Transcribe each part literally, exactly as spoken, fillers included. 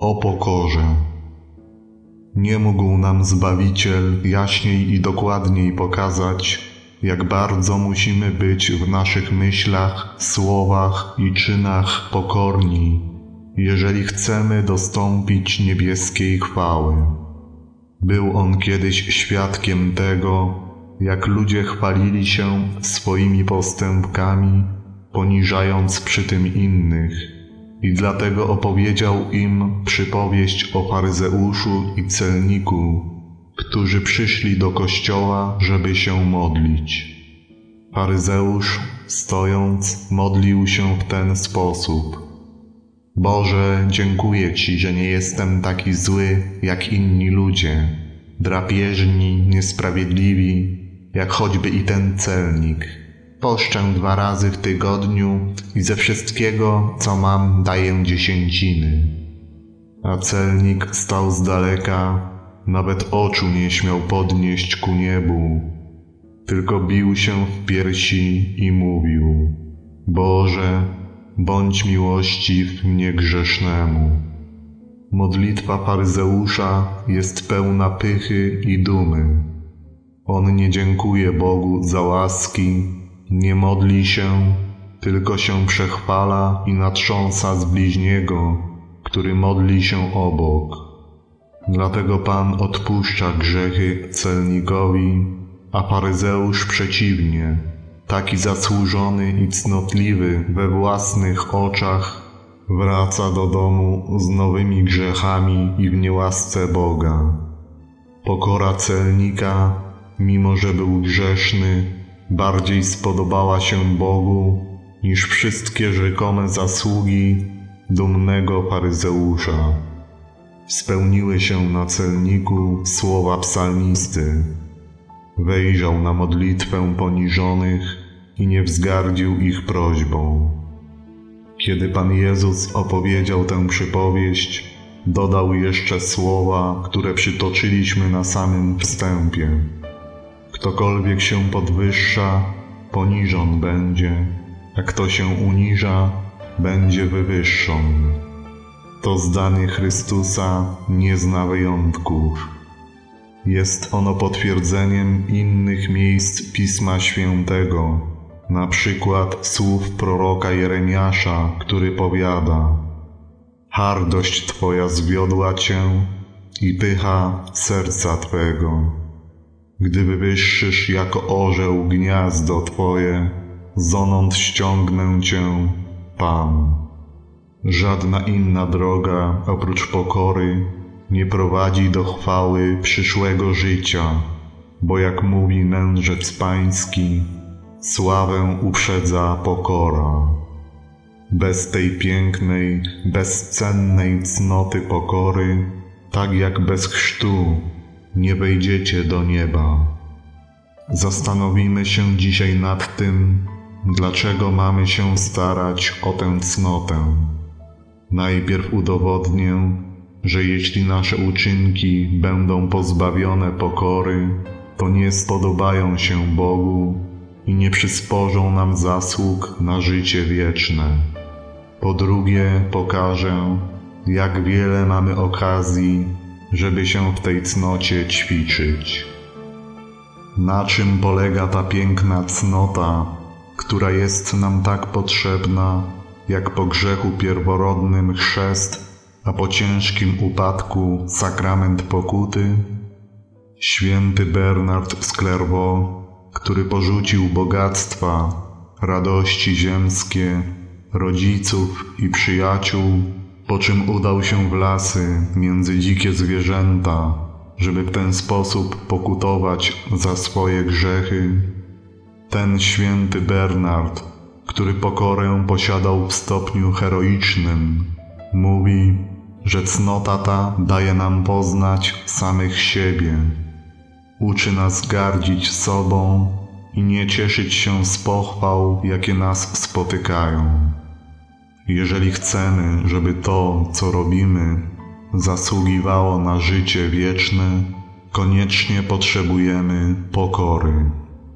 o pokorze. Nie mógł nam Zbawiciel jaśniej i dokładniej pokazać, jak bardzo musimy być w naszych myślach, słowach i czynach pokorni, jeżeli chcemy dostąpić niebieskiej chwały. Był On kiedyś świadkiem tego, jak ludzie chwalili się swoimi postępkami, poniżając przy tym innych, i dlatego opowiedział im przypowieść o faryzeuszu i celniku, którzy przyszli do kościoła, żeby się modlić. Faryzeusz, stojąc, modlił się w ten sposób: Boże, dziękuję Ci, że nie jestem taki zły jak inni ludzie, drapieżni, niesprawiedliwi, jak choćby i ten celnik. Poszczę dwa razy w tygodniu i ze wszystkiego, co mam, daję dziesięciny. A celnik stał z daleka, nawet oczu nie śmiał podnieść ku niebu, tylko bił się w piersi i mówił: Boże, bądź miłościw mnie grzesznemu. Modlitwa faryzeusza jest pełna pychy i dumy. On nie dziękuje Bogu za łaski, nie modli się, tylko się przechwala i natrząsa z bliźniego, który modli się obok. Dlatego Pan odpuszcza grzechy celnikowi, a faryzeusz przeciwnie, taki zasłużony i cnotliwy we własnych oczach, wraca do domu z nowymi grzechami i w niełasce Boga. Pokora celnika, mimo że był grzeszny, bardziej spodobała się Bogu niż wszystkie rzekome zasługi dumnego faryzeusza. Spełniły się na celniku słowa psalmisty. Wejrzał na modlitwę poniżonych i nie wzgardził ich prośbą. Kiedy Pan Jezus opowiedział tę przypowieść, dodał jeszcze słowa, które przytoczyliśmy na samym wstępie. Ktokolwiek się podwyższa, poniżon będzie, a kto się uniża, będzie wywyższony. To zdanie Chrystusa nie zna wyjątków. Jest ono potwierdzeniem innych miejsc Pisma Świętego, na przykład słów proroka Jeremiasza, który powiada: Hardość Twoja zwiodła Cię i pycha serca Twego. Gdy wywyższysz jako orzeł gniazdo Twoje, zonąd ściągnę Cię, Pan. Żadna inna droga oprócz pokory nie prowadzi do chwały przyszłego życia, bo jak mówi mędrzec pański, sławę uprzedza pokora. Bez tej pięknej, bezcennej cnoty pokory, tak jak bez chrztu, nie wejdziecie do nieba. Zastanowimy się dzisiaj nad tym, dlaczego mamy się starać o tę cnotę. Najpierw udowodnię, że jeśli nasze uczynki będą pozbawione pokory, to nie spodobają się Bogu i nie przysporzą nam zasług na życie wieczne. Po drugie, pokażę, jak wiele mamy okazji, żeby się w tej cnocie ćwiczyć. Na czym polega ta piękna cnota, która jest nam tak potrzebna, jak po grzechu pierworodnym chrzest, a po ciężkim upadku sakrament pokuty? Święty Bernard z Clairvaux, który porzucił bogactwa, radości ziemskie, rodziców i przyjaciół, po czym udał się w lasy między dzikie zwierzęta, żeby w ten sposób pokutować za swoje grzechy. Ten święty Bernard, który pokorę posiadał w stopniu heroicznym, mówi, że cnota ta daje nam poznać samych siebie. Uczy nas gardzić sobą i nie cieszyć się z pochwał, jakie nas spotykają. Jeżeli chcemy, żeby to, co robimy, zasługiwało na życie wieczne, koniecznie potrzebujemy pokory.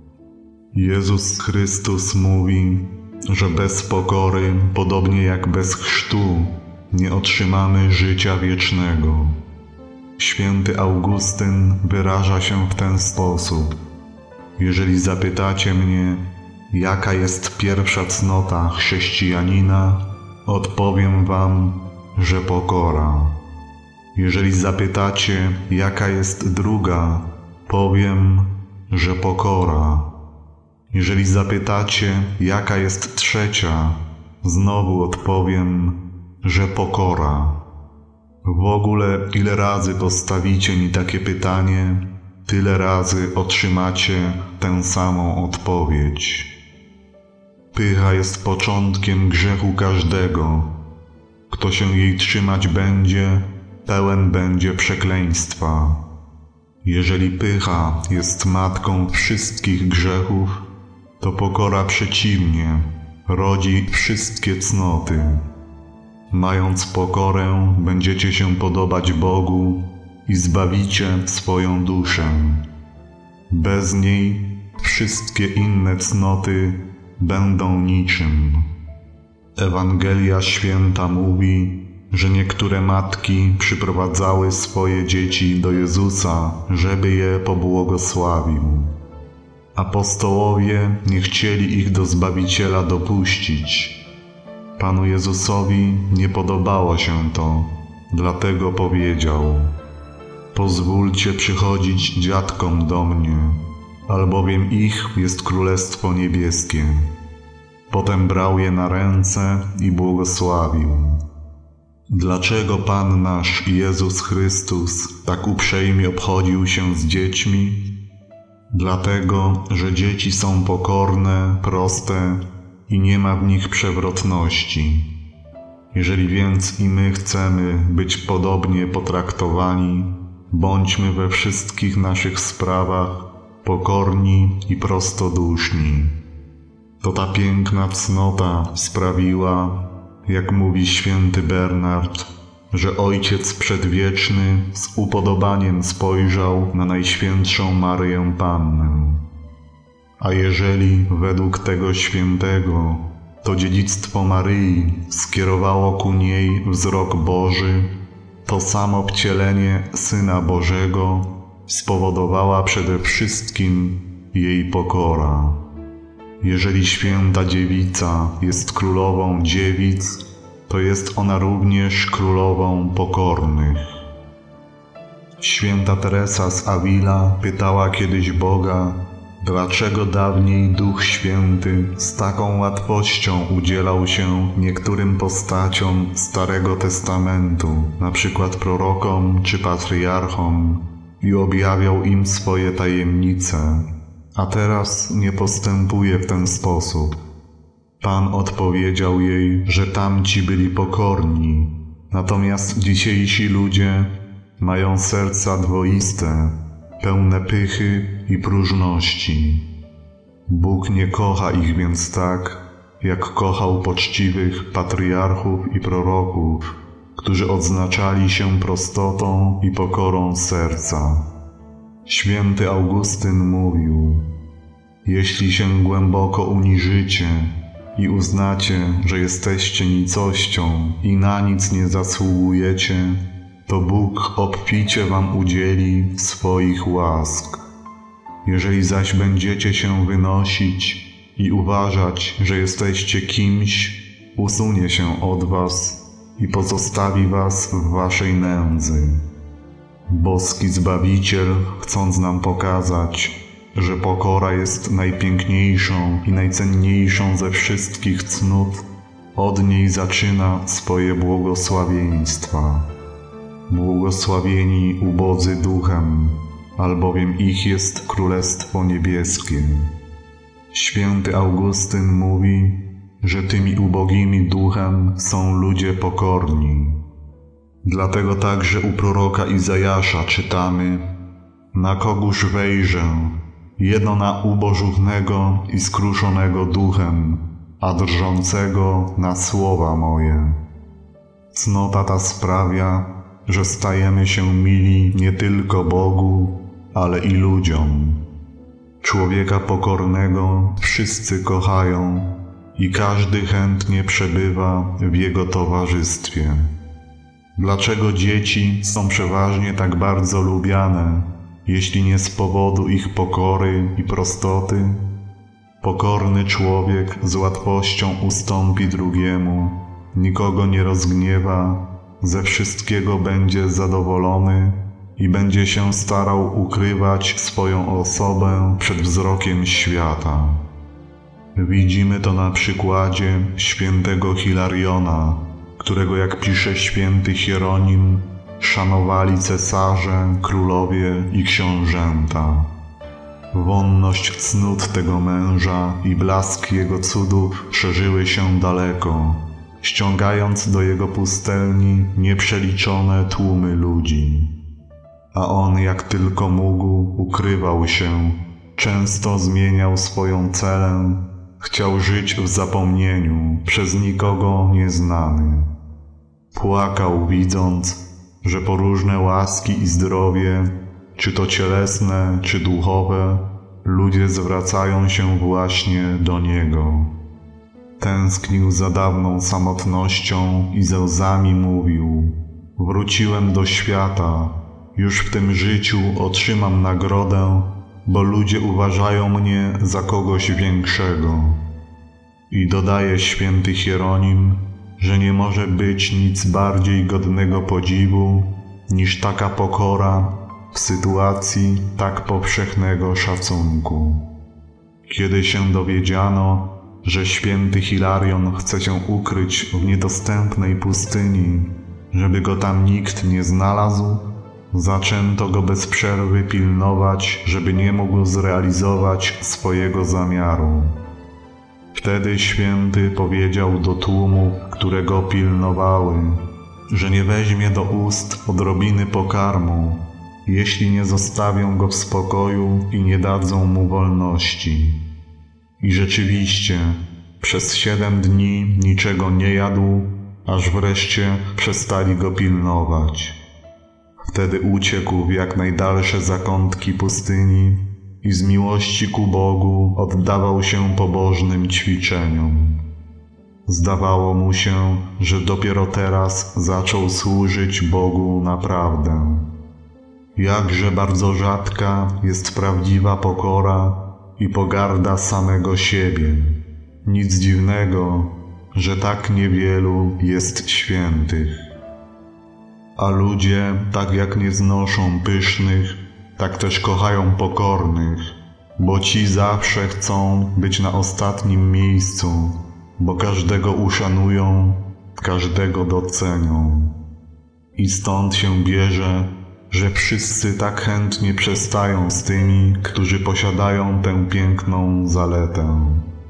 Jezus Chrystus mówi, że bez pokory, podobnie jak bez chrztu, nie otrzymamy życia wiecznego. Święty Augustyn wyraża się w ten sposób: jeżeli zapytacie mnie, jaka jest pierwsza cnota chrześcijanina, odpowiem wam, że pokora. Jeżeli zapytacie, jaka jest druga, powiem, że pokora. Jeżeli zapytacie, jaka jest trzecia, znowu odpowiem, że pokora. W ogóle ile razy postawicie mi takie pytanie, tyle razy otrzymacie tę samą odpowiedź. Pycha jest początkiem grzechu każdego. Kto się jej trzymać będzie, pełen będzie przekleństwa. Jeżeli pycha jest matką wszystkich grzechów, to pokora przeciwnie, rodzi wszystkie cnoty. Mając pokorę, będziecie się podobać Bogu i zbawicie swoją duszę. Bez niej wszystkie inne cnoty będą niczym. Ewangelia Święta mówi, że niektóre matki przyprowadzały swoje dzieci do Jezusa, żeby je pobłogosławił. Apostołowie nie chcieli ich do Zbawiciela dopuścić. Panu Jezusowi nie podobało się to, dlatego powiedział: pozwólcie przychodzić dziadkom do mnie, albowiem ich jest Królestwo Niebieskie. Potem brał je na ręce i błogosławił. Dlaczego Pan nasz Jezus Chrystus tak uprzejmie obchodził się z dziećmi? Dlatego, że dzieci są pokorne, proste i nie ma w nich przewrotności. Jeżeli więc i my chcemy być podobnie potraktowani, bądźmy we wszystkich naszych sprawach pokorni i prostoduszni. To ta piękna cnota sprawiła, jak mówi święty Bernard, że Ojciec Przedwieczny z upodobaniem spojrzał na Najświętszą Maryję Pannę. A jeżeli według tego świętego to dziedzictwo Maryi skierowało ku niej wzrok Boży, to samo wcielenie Syna Bożego spowodowała przede wszystkim jej pokora. Jeżeli święta dziewica jest królową dziewic, to jest ona również królową pokornych. Święta Teresa z Avila pytała kiedyś Boga, dlaczego dawniej Duch Święty z taką łatwością udzielał się niektórym postaciom Starego Testamentu, na przykład prorokom czy patriarchom, i objawiał im swoje tajemnice, a teraz nie postępuje w ten sposób. Pan odpowiedział jej, że tamci byli pokorni, natomiast dzisiejsi ludzie mają serca dwoiste, pełne pychy i próżności. Bóg nie kocha ich więc tak, jak kochał poczciwych patriarchów i proroków, którzy odznaczali się prostotą i pokorą serca. Święty Augustyn mówił: jeśli się głęboko uniżycie i uznacie, że jesteście nicością i na nic nie zasługujecie, to Bóg obficie wam udzieli swoich łask. Jeżeli zaś będziecie się wynosić i uważać, że jesteście kimś, usunie się od was i pozostawi was w waszej nędzy. Boski Zbawiciel, chcąc nam pokazać, że pokora jest najpiękniejszą i najcenniejszą ze wszystkich cnót, od niej zaczyna swoje błogosławieństwa. Błogosławieni ubodzy duchem, albowiem ich jest Królestwo Niebieskie. Święty Augustyn mówi, że tymi ubogimi duchem są ludzie pokorni. Dlatego także u proroka Izajasza czytamy: na kogóż wejrzę, jeno na ubożuchnego i skruszonego duchem, a drżącego na słowa moje. Cnota ta sprawia, że stajemy się mili nie tylko Bogu, ale i ludziom. Człowieka pokornego wszyscy kochają i każdy chętnie przebywa w jego towarzystwie. Dlaczego dzieci są przeważnie tak bardzo lubiane, jeśli nie z powodu ich pokory i prostoty? Pokorny człowiek z łatwością ustąpi drugiemu, nikogo nie rozgniewa, ze wszystkiego będzie zadowolony i będzie się starał ukrywać swoją osobę przed wzrokiem świata. Widzimy to na przykładzie świętego Hilariona, którego, jak pisze święty Hieronim, szanowali cesarze, królowie i książęta. Wonność cnót tego męża i blask jego cudów szerzyły się daleko, ściągając do jego pustelni nieprzeliczone tłumy ludzi. A on, jak tylko mógł, ukrywał się, często zmieniał swoją celę, chciał żyć w zapomnieniu, przez nikogo nieznany. Płakał, widząc, że po różne łaski i zdrowie, czy to cielesne, czy duchowe, ludzie zwracają się właśnie do niego. Tęsknił za dawną samotnością i ze łzami mówił: wróciłem do świata, już w tym życiu otrzymam nagrodę, bo ludzie uważają mnie za kogoś większego. I dodaje święty Hieronim, że nie może być nic bardziej godnego podziwu niż taka pokora w sytuacji tak powszechnego szacunku. Kiedy się dowiedziano, że święty Hilarion chce się ukryć w niedostępnej pustyni, żeby go tam nikt nie znalazł, zaczęto go bez przerwy pilnować, żeby nie mógł zrealizować swojego zamiaru. Wtedy święty powiedział do tłumów, które go pilnowały, że nie weźmie do ust odrobiny pokarmu, jeśli nie zostawią go w spokoju i nie dadzą mu wolności. I rzeczywiście przez siedem dni niczego nie jadł, aż wreszcie przestali go pilnować. Wtedy uciekł w jak najdalsze zakątki pustyni i z miłości ku Bogu oddawał się pobożnym ćwiczeniom. Zdawało mu się, że dopiero teraz zaczął służyć Bogu naprawdę. Jakże bardzo rzadka jest prawdziwa pokora i pogarda samego siebie. Nic dziwnego, że tak niewielu jest świętych. A ludzie, tak jak nie znoszą pysznych, tak też kochają pokornych, bo ci zawsze chcą być na ostatnim miejscu, bo każdego uszanują, każdego docenią. I stąd się bierze, że wszyscy tak chętnie przestają z tymi, którzy posiadają tę piękną zaletę.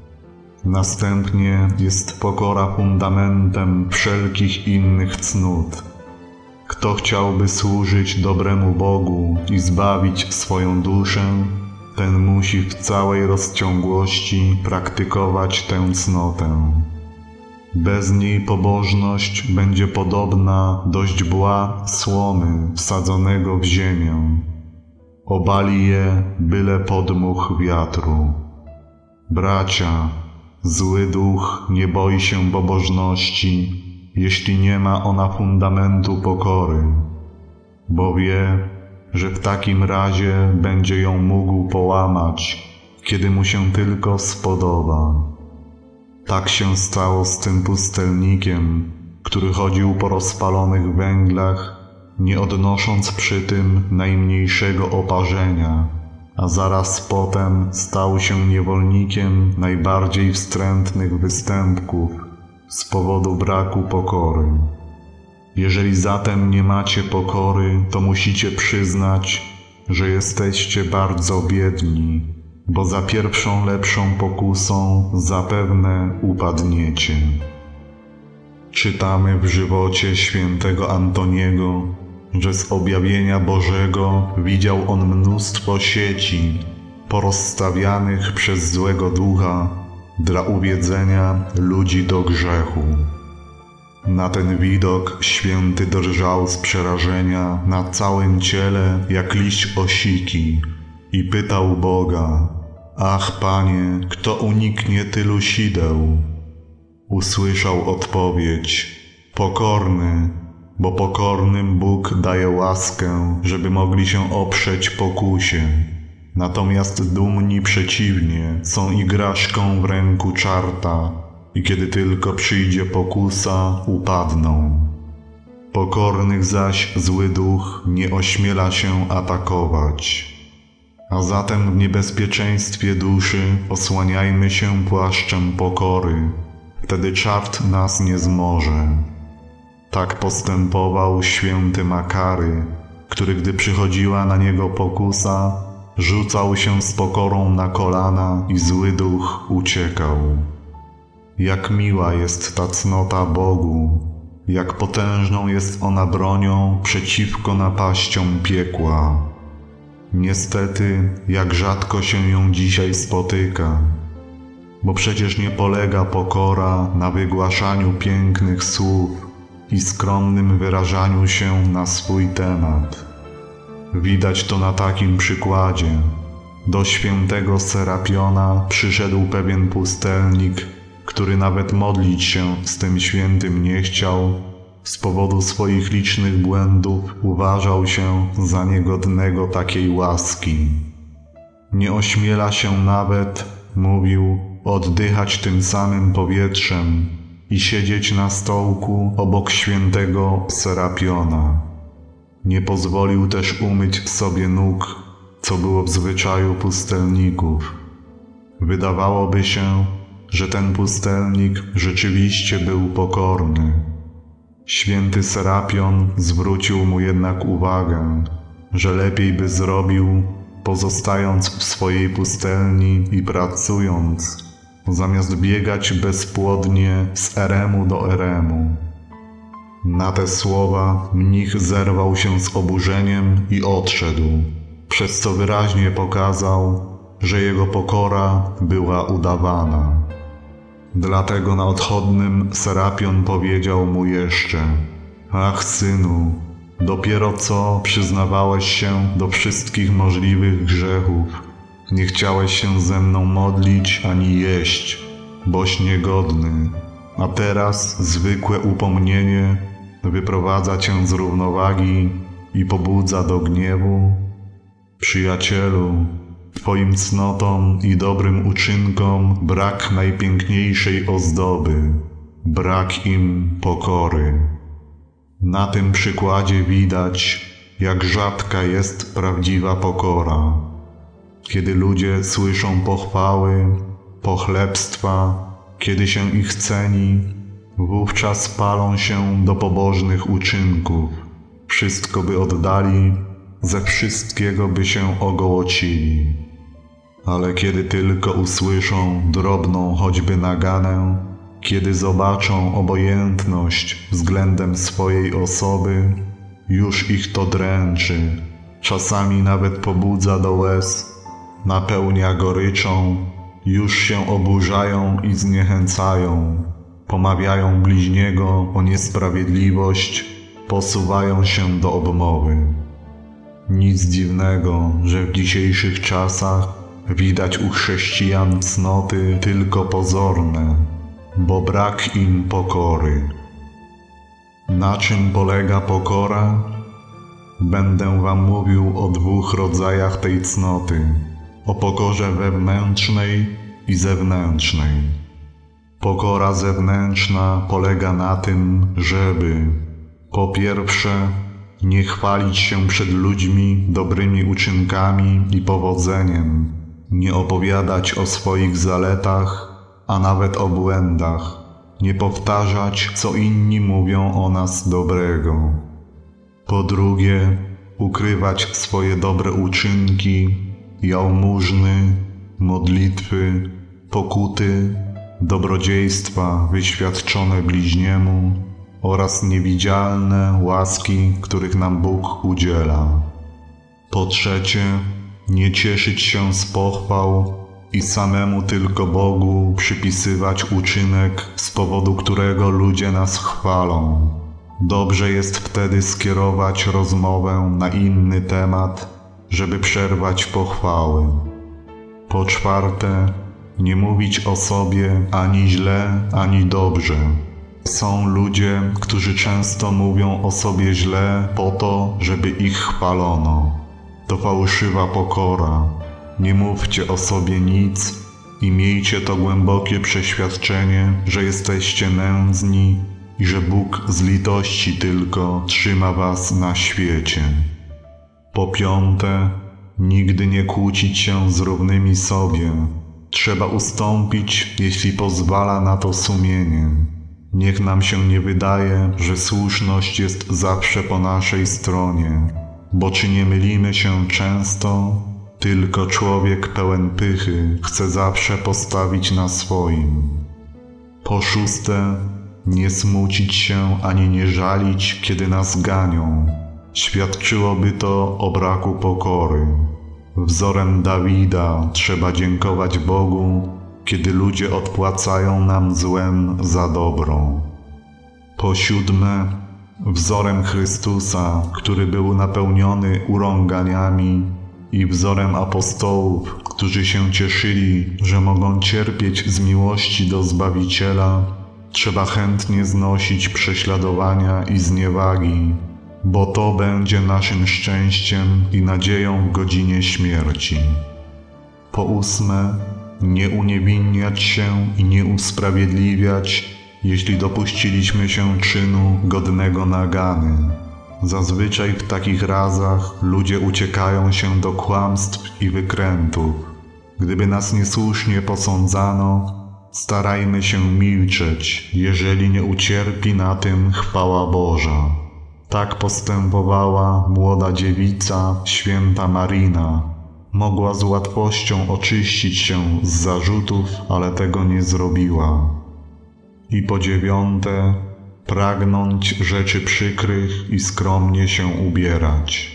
Następnie jest pokora fundamentem wszelkich innych cnót. Kto chciałby służyć dobremu Bogu i zbawić swoją duszę, ten musi w całej rozciągłości praktykować tę cnotę. Bez niej pobożność będzie podobna do źdźbła słomy wsadzonego w ziemię. Obali je byle podmuch wiatru. Bracia, zły duch nie boi się pobożności, jeśli nie ma ona fundamentu pokory, bo wie, że w takim razie będzie ją mógł połamać, kiedy mu się tylko spodoba. Tak się stało z tym pustelnikiem, który chodził po rozpalonych węglach, nie odnosząc przy tym najmniejszego oparzenia, a zaraz potem stał się niewolnikiem najbardziej wstrętnych występków z powodu braku pokory. Jeżeli zatem nie macie pokory, to musicie przyznać, że jesteście bardzo biedni, bo za pierwszą lepszą pokusą zapewne upadniecie. Czytamy w żywocie świętego Antoniego, że z objawienia Bożego widział on mnóstwo sieci porozstawianych przez złego ducha dla uwiedzenia ludzi do grzechu. Na ten widok święty drżał z przerażenia na całym ciele jak liść osiki i pytał Boga: ach, Panie, kto uniknie tylu sideł? Usłyszał odpowiedź: pokorny, bo pokornym Bóg daje łaskę, żeby mogli się oprzeć pokusie. Natomiast dumni przeciwnie są igraszką w ręku czarta i kiedy tylko przyjdzie pokusa, upadną. Pokornych zaś zły duch nie ośmiela się atakować. A zatem w niebezpieczeństwie duszy osłaniajmy się płaszczem pokory, wtedy czart nas nie zmoże. Tak postępował święty Makary, który gdy przychodziła na niego pokusa, rzucał się z pokorą na kolana i zły duch uciekał. Jak miła jest ta cnota Bogu, jak potężną jest ona bronią przeciwko napaściom piekła. Niestety, jak rzadko się ją dzisiaj spotyka, bo przecież nie polega pokora na wygłaszaniu pięknych słów i skromnym wyrażaniu się na swój temat. Widać to na takim przykładzie. Do świętego Serapiona przyszedł pewien pustelnik, który nawet modlić się z tym świętym nie chciał. Z powodu swoich licznych błędów uważał się za niegodnego takiej łaski. Nie ośmiela się nawet, mówił, oddychać tym samym powietrzem i siedzieć na stołku obok świętego Serapiona. Nie pozwolił też umyć sobie nóg, co było w zwyczaju pustelników. Wydawałoby się, że ten pustelnik rzeczywiście był pokorny. Święty Serapion zwrócił mu jednak uwagę, że lepiej by zrobił, pozostając w swojej pustelni i pracując, zamiast biegać bezpłodnie z eremu do eremu. Na te słowa mnich zerwał się z oburzeniem i odszedł, przez co wyraźnie pokazał, że jego pokora była udawana. Dlatego na odchodnym Serapion powiedział mu jeszcze: ach, synu, dopiero co przyznawałeś się do wszystkich możliwych grzechów, nie chciałeś się ze mną modlić ani jeść, boś niegodny, a teraz zwykłe upomnienie wyprowadza cię z równowagi i pobudza do gniewu? Przyjacielu, twoim cnotom i dobrym uczynkom brak najpiękniejszej ozdoby, brak im pokory. Na tym przykładzie widać, jak rzadka jest prawdziwa pokora. Kiedy ludzie słyszą pochwały, pochlebstwa, kiedy się ich ceni, wówczas palą się do pobożnych uczynków, wszystko by oddali, ze wszystkiego by się ogołocili. Ale kiedy tylko usłyszą drobną choćby naganę, kiedy zobaczą obojętność względem swojej osoby, już ich to dręczy, czasami nawet pobudza do łez, napełnia goryczą, już się oburzają i zniechęcają, pomawiają bliźniego o niesprawiedliwość, posuwają się do obmowy. Nic dziwnego, że w dzisiejszych czasach widać u chrześcijan cnoty tylko pozorne, bo brak im pokory. Na czym polega pokora? Będę wam mówił o dwóch rodzajach tej cnoty, o pokorze wewnętrznej i zewnętrznej. Pokora zewnętrzna polega na tym, żeby po pierwsze nie chwalić się przed ludźmi dobrymi uczynkami i powodzeniem, nie opowiadać o swoich zaletach, a nawet o błędach, nie powtarzać, co inni mówią o nas dobrego. Po drugie, ukrywać swoje dobre uczynki, jałmużny, modlitwy, pokuty, dobrodziejstwa wyświadczone bliźniemu oraz niewidzialne łaski, których nam Bóg udziela. Po trzecie, nie cieszyć się z pochwał i samemu tylko Bogu przypisywać uczynek, z powodu którego ludzie nas chwalą. Dobrze jest wtedy skierować rozmowę na inny temat, żeby przerwać pochwały. Po czwarte, nie mówić o sobie ani źle, ani dobrze, Są ludzie, którzy często mówią o sobie źle po to, żeby ich chwalono. To fałszywa pokora. Nie mówcie o sobie nic i miejcie to głębokie przeświadczenie, że jesteście nędzni i że Bóg z litości tylko trzyma was na świecie. Po piąte, nigdy nie kłócić się z równymi sobie. Trzeba ustąpić, jeśli pozwala na to sumienie. Niech nam się nie wydaje, że słuszność jest zawsze po naszej stronie, bo czy nie mylimy się często? Tylko człowiek pełen pychy chce zawsze postawić na swoim. Po szóste, nie smucić się ani nie żalić, kiedy nas ganią. Świadczyłoby to o braku pokory. Wzorem Dawida trzeba dziękować Bogu, kiedy ludzie odpłacają nam złem za dobro. Po siódme, wzorem Chrystusa, który był napełniony urąganiami, i wzorem apostołów, którzy się cieszyli, że mogą cierpieć z miłości do Zbawiciela, trzeba chętnie znosić prześladowania i zniewagi, bo to będzie naszym szczęściem i nadzieją w godzinie śmierci. Po ósme, nie uniewinniać się i nie usprawiedliwiać, jeśli dopuściliśmy się czynu godnego nagany. Zazwyczaj w takich razach ludzie uciekają się do kłamstw i wykrętów. Gdyby nas niesłusznie posądzano, starajmy się milczeć, jeżeli nie ucierpi na tym chwała Boża. Tak postępowała młoda dziewica, święta Marina. Mogła z łatwością oczyścić się z zarzutów, ale tego nie zrobiła. I po dziewiąte, pragnąć rzeczy przykrych i skromnie się ubierać.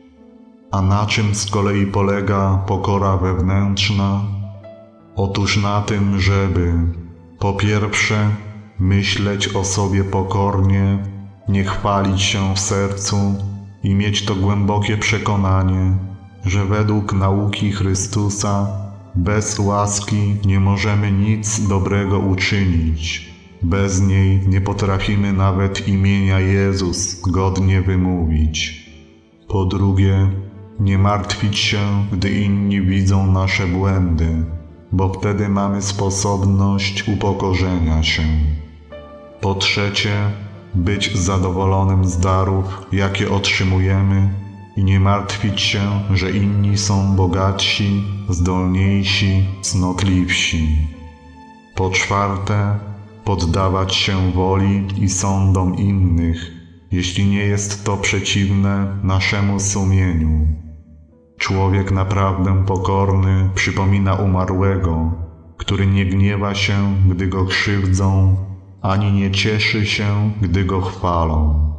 A na czym z kolei polega pokora wewnętrzna? Otóż na tym, żeby po pierwsze myśleć o sobie pokornie, nie chwalić się w sercu i mieć to głębokie przekonanie, że według nauki Chrystusa bez łaski nie możemy nic dobrego uczynić. Bez niej nie potrafimy nawet imienia Jezus godnie wymówić. Po drugie, nie martwić się, gdy inni widzą nasze błędy, bo wtedy mamy sposobność upokorzenia się. Po trzecie, być zadowolonym z darów, jakie otrzymujemy i nie martwić się, że inni są bogatsi, zdolniejsi, cnotliwsi. Po czwarte, poddawać się woli i sądom innych, jeśli nie jest to przeciwne naszemu sumieniu. Człowiek naprawdę pokorny przypomina umarłego, który nie gniewa się, gdy go krzywdzą, ani nie cieszy się, gdy go chwalą.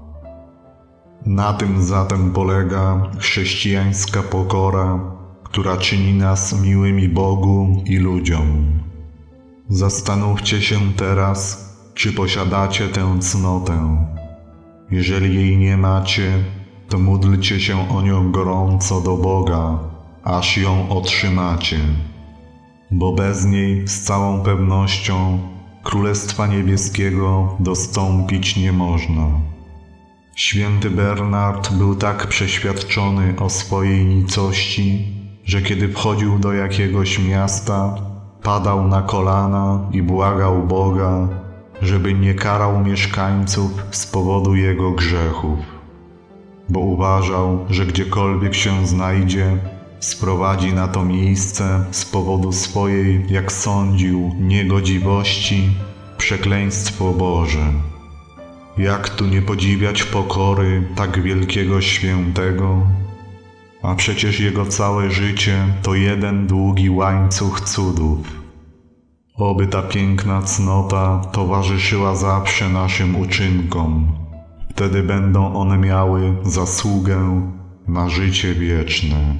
Na tym zatem polega chrześcijańska pokora, która czyni nas miłymi Bogu i ludziom. Zastanówcie się teraz, czy posiadacie tę cnotę. Jeżeli jej nie macie, to módlcie się o nią gorąco do Boga, aż ją otrzymacie. Bo bez niej z całą pewnością Królestwa Niebieskiego dostąpić nie można. Święty Bernard był tak przeświadczony o swojej nicości, że kiedy wchodził do jakiegoś miasta, padał na kolana i błagał Boga, żeby nie karał mieszkańców z powodu jego grzechów, bo uważał, że gdziekolwiek się znajdzie, sprowadzi na to miejsce z powodu swojej, jak sądził, niegodziwości, przekleństwo Boże. Jak tu nie podziwiać pokory tak wielkiego świętego? A przecież jego całe życie to jeden długi łańcuch cudów. Oby ta piękna cnota towarzyszyła zawsze naszym uczynkom. Wtedy będą one miały zasługę na życie wieczne.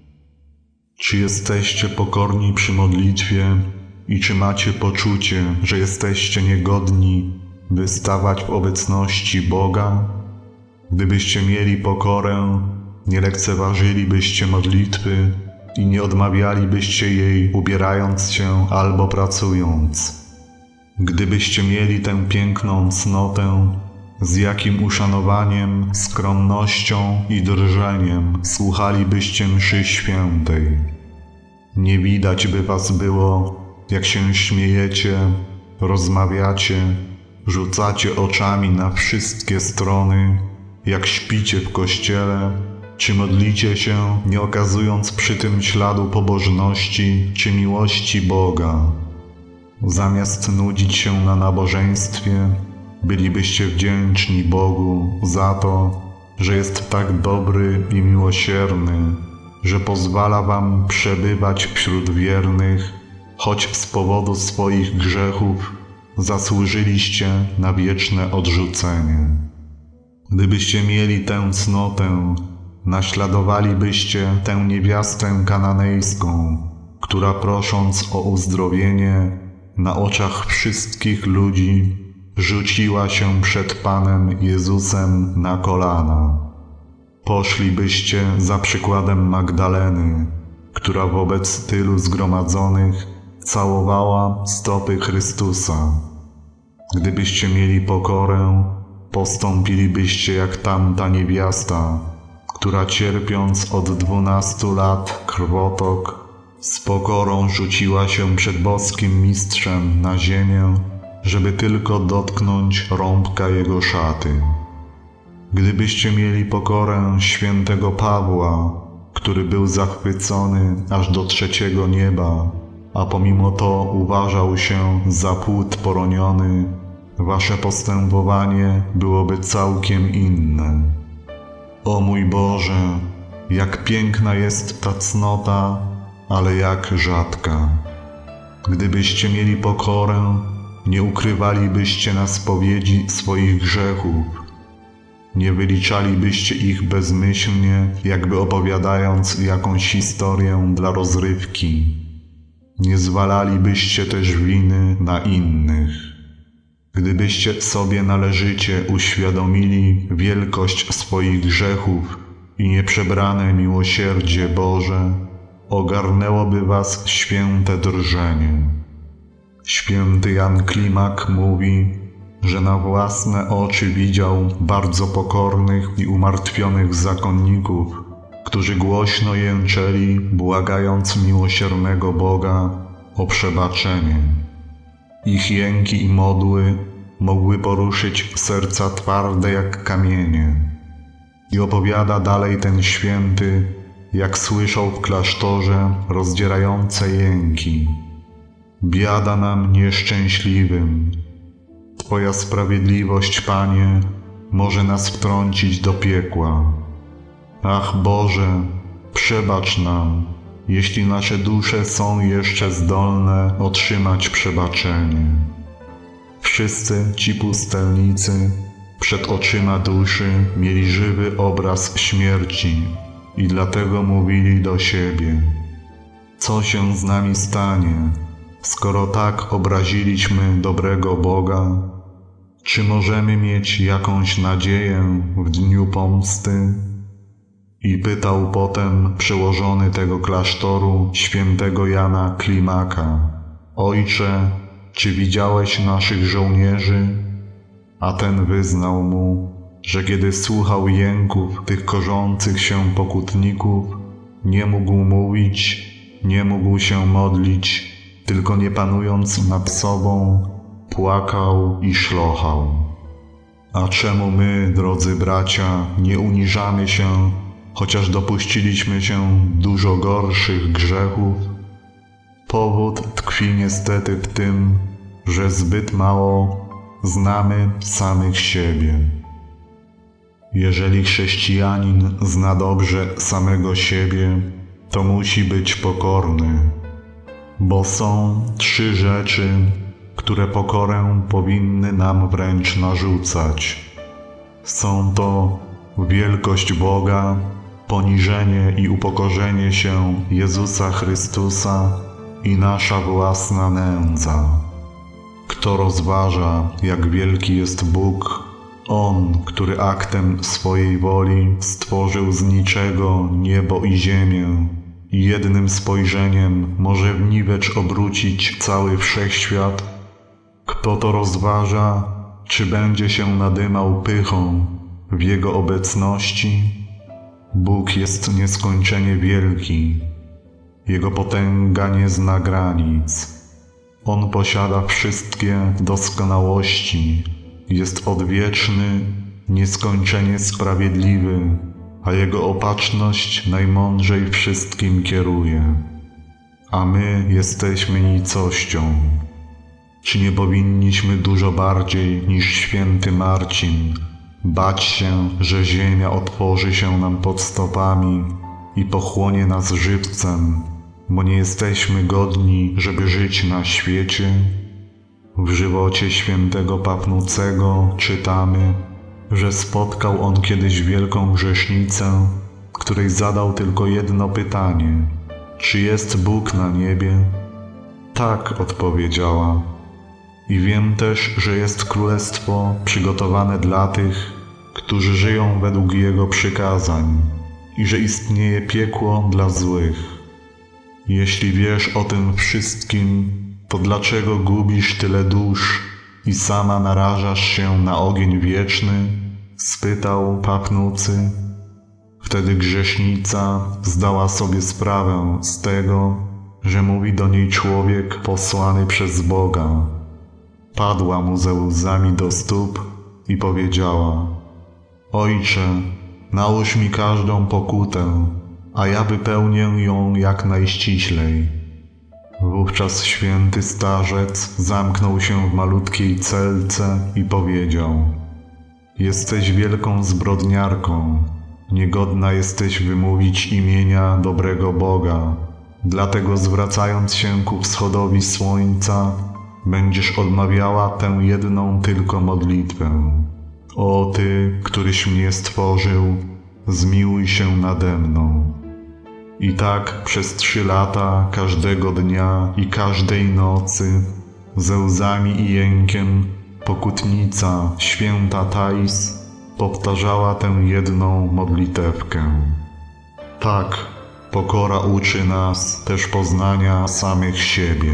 Czy jesteście pokorni przy modlitwie i czy macie poczucie, że jesteście niegodni, by stawać w obecności Boga? Gdybyście mieli pokorę, nie lekceważylibyście modlitwy i nie odmawialibyście jej ubierając się albo pracując. Gdybyście mieli tę piękną cnotę, z jakim uszanowaniem, skromnością i drżeniem słuchalibyście mszy świętej. Nie widać by was było, jak się śmiejecie, rozmawiacie, rzucacie oczami na wszystkie strony, jak śpicie w kościele, czy modlicie się, nie okazując przy tym śladu pobożności czy miłości Boga. Zamiast nudzić się na nabożeństwie, bylibyście wdzięczni Bogu za to, że jest tak dobry i miłosierny, że pozwala wam przebywać wśród wiernych, choć z powodu swoich grzechów zasłużyliście na wieczne odrzucenie. Gdybyście mieli tę cnotę, naśladowalibyście tę niewiastę kananejską, która prosząc o uzdrowienie na oczach wszystkich ludzi rzuciła się przed Panem Jezusem na kolana. Poszlibyście za przykładem Magdaleny, która wobec tylu zgromadzonych całowała stopy Chrystusa. Gdybyście mieli pokorę, postąpilibyście jak tamta niewiasta, która cierpiąc od dwunastu lat krwotok, z pokorą rzuciła się przed boskim mistrzem na ziemię, żeby tylko dotknąć rąbka jego szaty. Gdybyście mieli pokorę świętego Pawła, który był zachwycony aż do trzeciego nieba, a pomimo to uważał się za płód poroniony, wasze postępowanie byłoby całkiem inne. O mój Boże, jak piękna jest ta cnota, ale jak rzadka. Gdybyście mieli pokorę, nie ukrywalibyście na spowiedzi swoich grzechów. Nie wyliczalibyście ich bezmyślnie, jakby opowiadając jakąś historię dla rozrywki. Nie zwalalibyście też winy na innych. Gdybyście sobie należycie uświadomili wielkość swoich grzechów i nieprzebrane miłosierdzie Boże, ogarnęłoby was święte drżenie. Święty Jan Klimak mówi, że na własne oczy widział bardzo pokornych i umartwionych zakonników, którzy głośno jęczeli, błagając miłosiernego Boga o przebaczenie. Ich jęki i modły mogły poruszyć serca twarde jak kamienie. I opowiada dalej ten święty, jak słyszał w klasztorze rozdzierające jęki. Biada nam nieszczęśliwym. Twoja sprawiedliwość, Panie, może nas wtrącić do piekła. Ach Boże, przebacz nam, jeśli nasze dusze są jeszcze zdolne otrzymać przebaczenie. Wszyscy ci pustelnicy przed oczyma duszy mieli żywy obraz śmierci i dlatego mówili do siebie: co się z nami stanie, skoro tak obraziliśmy dobrego Boga? Czy możemy mieć jakąś nadzieję w dniu pomsty? I pytał potem przełożony tego klasztoru, świętego Jana Klimaka: Ojcze, czy widziałeś naszych żołnierzy? A ten wyznał mu, że kiedy słuchał jęków tych korzących się pokutników, nie mógł mówić, nie mógł się modlić, tylko nie panując nad sobą, płakał i szlochał. A czemu my, drodzy bracia, nie uniżamy się, chociaż dopuściliśmy się dużo gorszych grzechów? Powód tkwi niestety w tym, że zbyt mało znamy samych siebie. Jeżeli chrześcijanin zna dobrze samego siebie, to musi być pokorny, bo są trzy rzeczy, które pokorę powinny nam wręcz narzucać. Są to wielkość Boga, poniżenie i upokorzenie się Jezusa Chrystusa i nasza własna nędza. Kto rozważa, jak wielki jest Bóg, On, który aktem swojej woli stworzył z niczego niebo i ziemię i jednym spojrzeniem może w niwecz obrócić cały wszechświat, Kto to rozważa, czy będzie się nadymał pychą w Jego obecności? Bóg jest nieskończenie wielki. Jego potęga nie zna granic. On posiada wszystkie doskonałości. Jest odwieczny, nieskończenie sprawiedliwy, a Jego opatrzność najmądrzej wszystkim kieruje. A my jesteśmy nicością. Czy nie powinniśmy dużo bardziej niż święty Marcin bać się, że ziemia otworzy się nam pod stopami i pochłonie nas żywcem, bo nie jesteśmy godni, żeby żyć na świecie? W żywocie świętego Pafnucego czytamy, że spotkał on kiedyś wielką grzesznicę, której zadał tylko jedno pytanie: czy jest Bóg na niebie? Tak, odpowiedziała. I wiem też, że jest królestwo przygotowane dla tych, którzy żyją według Jego przykazań, i że istnieje piekło dla złych. Jeśli wiesz o tym wszystkim, to dlaczego gubisz tyle dusz i sama narażasz się na ogień wieczny? Spytał Pafnucy. Wtedy grzesznica zdała sobie sprawę z tego, że mówi do niej człowiek posłany przez Boga. Padła mu ze łzami do stóp i powiedziała: Ojcze, nałóż mi każdą pokutę, a ja wypełnię ją jak najściślej. Wówczas święty starzec zamknął się w malutkiej celce i powiedział: Jesteś wielką zbrodniarką, niegodna jesteś wymówić imienia dobrego Boga, dlatego zwracając się ku wschodowi słońca, będziesz odmawiała tę jedną tylko modlitwę. O Ty, któryś mnie stworzył, zmiłuj się nade mną. I tak przez trzy lata każdego dnia i każdej nocy, ze łzami i jękiem, pokutnica, święta Thais, powtarzała tę jedną modlitewkę. Tak, pokora uczy nas też poznania samych siebie.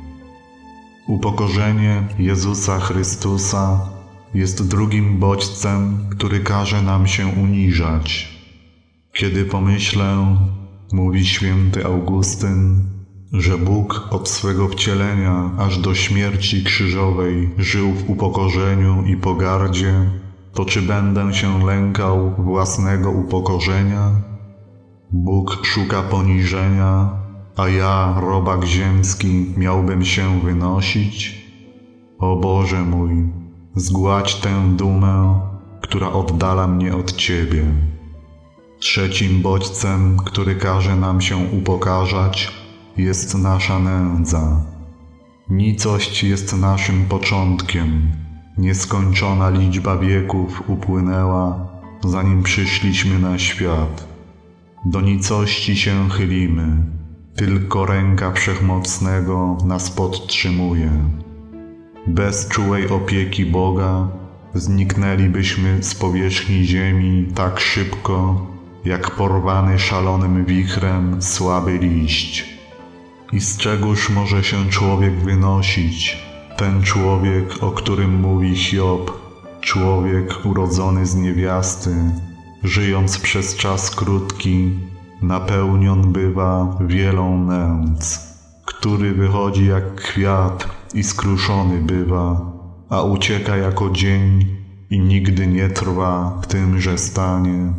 Upokorzenie Jezusa Chrystusa jest drugim bodźcem, który każe nam się uniżać. Kiedy pomyślę, mówi święty Augustyn, że Bóg od swego wcielenia aż do śmierci krzyżowej żył w upokorzeniu i pogardzie, to czy będę się lękał własnego upokorzenia? Bóg szuka poniżenia, a ja, robak ziemski, miałbym się wynosić? O Boże mój, zgładź tę dumę, która oddala mnie od Ciebie. Trzecim bodźcem, który każe nam się upokarzać, jest nasza nędza. Nicość jest naszym początkiem. Nieskończona liczba wieków upłynęła, zanim przyszliśmy na świat. Do nicości się chylimy. Tylko ręka Wszechmocnego nas podtrzymuje. Bez czułej opieki Boga zniknęlibyśmy z powierzchni ziemi tak szybko, jak porwany szalonym wichrem słaby liść. I z czegóż może się człowiek wynosić, ten człowiek, o którym mówi Hiob, człowiek urodzony z niewiasty, żyjąc przez czas krótki, napełnion bywa wielą nędz, który wychodzi jak kwiat i skruszony bywa, a ucieka jako dzień i nigdy nie trwa w tymże stanie.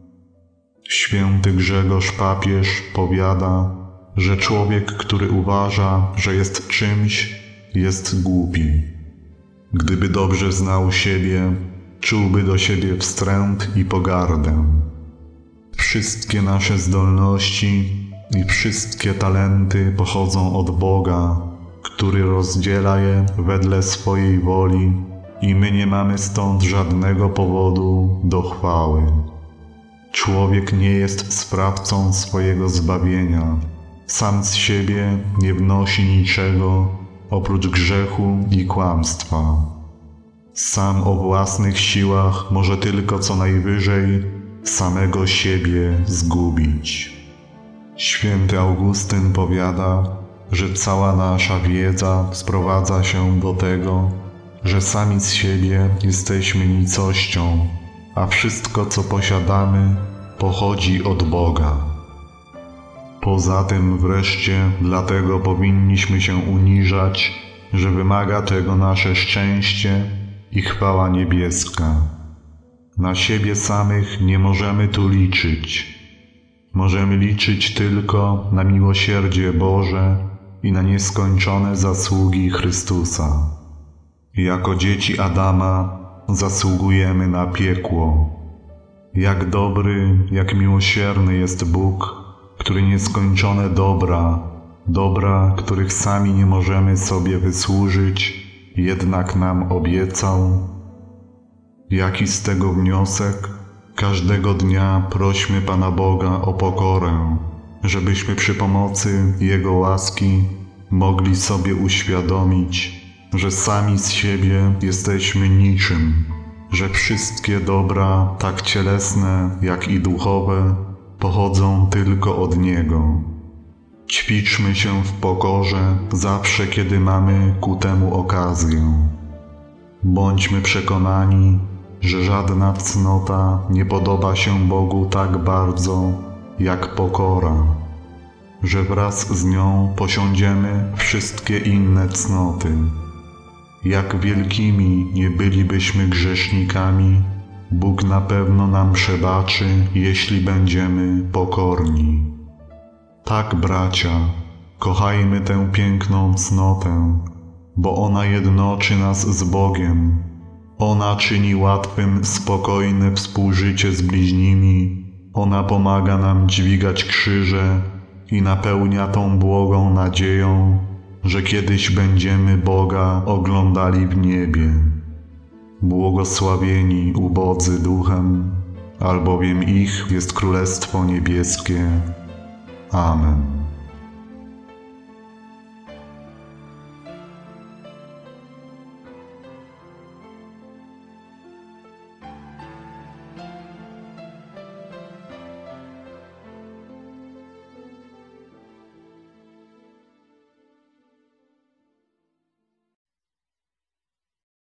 Święty Grzegorz papież powiada, że człowiek, który uważa, że jest czymś, jest głupi. Gdyby dobrze znał siebie, czułby do siebie wstręt i pogardę. Wszystkie nasze zdolności i wszystkie talenty pochodzą od Boga, który rozdziela je wedle swojej woli i my nie mamy stąd żadnego powodu do chwały. Człowiek nie jest sprawcą swojego zbawienia. Sam z siebie nie wnosi niczego oprócz grzechu i kłamstwa. Sam o własnych siłach może tylko co najwyżej samego siebie zgubić. Święty Augustyn powiada, że cała nasza wiedza sprowadza się do tego, że sami z siebie jesteśmy nicością, a wszystko, co posiadamy, pochodzi od Boga. Poza tym wreszcie dlatego powinniśmy się uniżać, że wymaga tego nasze szczęście i chwała niebieska. Na siebie samych nie możemy tu liczyć. Możemy liczyć tylko na miłosierdzie Boże i na nieskończone zasługi Chrystusa. Jako dzieci Adama zasługujemy na piekło. Jak dobry, jak miłosierny jest Bóg, który nieskończone dobra, dobra, których sami nie możemy sobie wysłużyć, jednak nam obiecał. Jaki z tego wniosek? Każdego dnia prośmy Pana Boga o pokorę, żebyśmy przy pomocy Jego łaski mogli sobie uświadomić, że sami z siebie jesteśmy niczym, że wszystkie dobra, tak cielesne jak i duchowe, pochodzą tylko od Niego. Ćwiczmy się w pokorze zawsze, kiedy mamy ku temu okazję. Bądźmy przekonani, że żadna cnota nie podoba się Bogu tak bardzo jak pokora, że wraz z nią posiądziemy wszystkie inne cnoty. Jak wielkimi nie bylibyśmy grzesznikami, Bóg na pewno nam przebaczy, jeśli będziemy pokorni. Tak, bracia, kochajmy tę piękną cnotę, bo ona jednoczy nas z Bogiem. Ona czyni łatwym spokojne współżycie z bliźnimi. Ona pomaga nam dźwigać krzyże i napełnia tą błogą nadzieją, że kiedyś będziemy Boga oglądali w niebie. Błogosławieni ubodzy duchem, albowiem ich jest Królestwo Niebieskie. Amen.